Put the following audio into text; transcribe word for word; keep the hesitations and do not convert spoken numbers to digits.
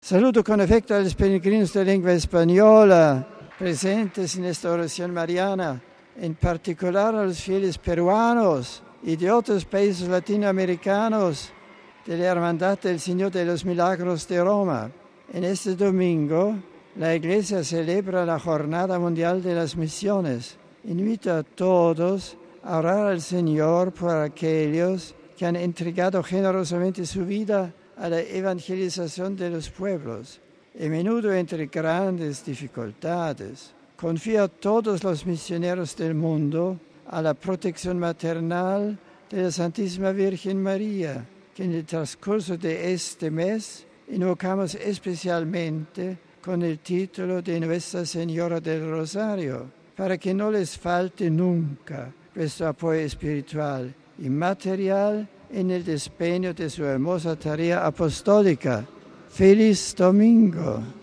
Saludo con afecto a los peregrinos de lengua española presentes en esta oración mariana, en particular a los fieles peruanos y de otros países latinoamericanos de la Hermandad del Señor de los Milagros de Roma. En este domingo, la Iglesia celebra la Jornada Mundial de las Misiones. Invita a todos a orar al Señor por aquellos que han entregado generosamente su vida a la evangelización de los pueblos, a menudo entre grandes dificultades. Confía a todos los misioneros del mundo a la protección maternal de la Santísima Virgen María, que en el transcurso de este mes invocamos especialmente con el título de Nuestra Señora del Rosario, para que no les falte nunca nuestro apoyo espiritual y material en el desempeño de su hermosa tarea apostólica. ¡Feliz domingo!